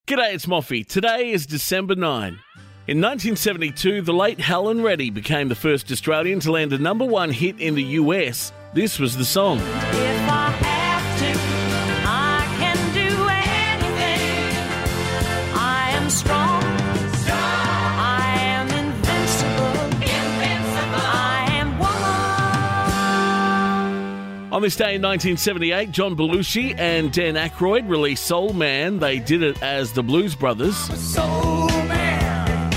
G'day, it's Moffy. Today is December 9. In 1972, the late Helen Reddy became the first Australian to land a number one hit in the US. This was the song. If I have to, I can do anything. I am strong. I am invincible. I am woman. On this day in 1978, John Belushi and Dan Aykroyd released Soul Man. They did it as the Blues Brothers. Soul man.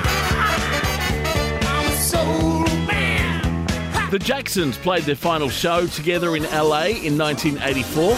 I'm a soul man. The Jacksons played their final show together in LA in 1984.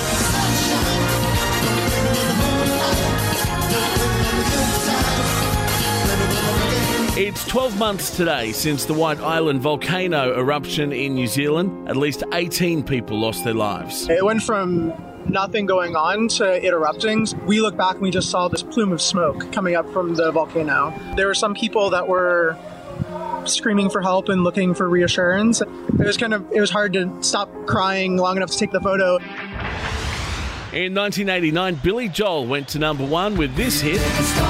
It's 12 months today since the White Island volcano eruption in New Zealand. At least 18 people lost their lives. It went from nothing going on to it erupting. We look back and we just saw this plume of smoke coming up from the volcano. There were some people that were screaming for help and looking for reassurance. It was hard to stop crying long enough to take the photo. In 1989, Billy Joel went to number one with this hit.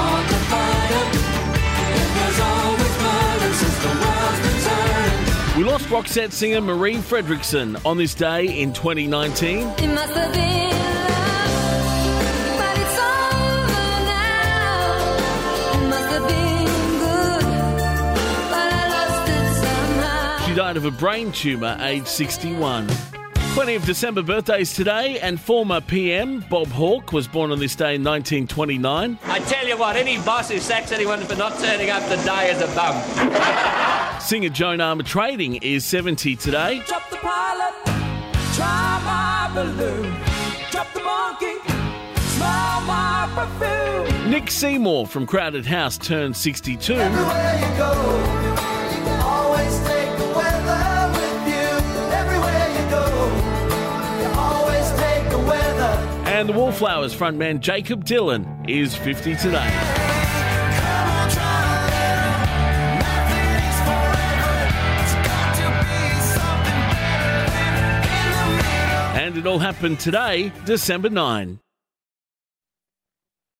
We lost Roxette singer Marie Fredriksson on this day in 2019. It must have been love, but it's over now. It must have been good, but I lost it somehow. She died of a brain tumour, aged 61. Plenty of December birthdays today, and former PM Bob Hawke was born on this day in 1929. I tell you what, any boss who sacks anyone for not turning up to die is a bum. Singer Joan Armatrading is 70 today. Drop the pilot, try my balloon. Drop the monkey, smell my perfume. Nick Seymour from Crowded House turned 62. Everywhere you go, always take the weather with you. Everywhere you go, you always take the weather. And the Wallflowers frontman Jacob Dylan is 50 today. Come on, try it. Nothing is forever. It's got to be something better than in the middle. And it all happened today, December 9.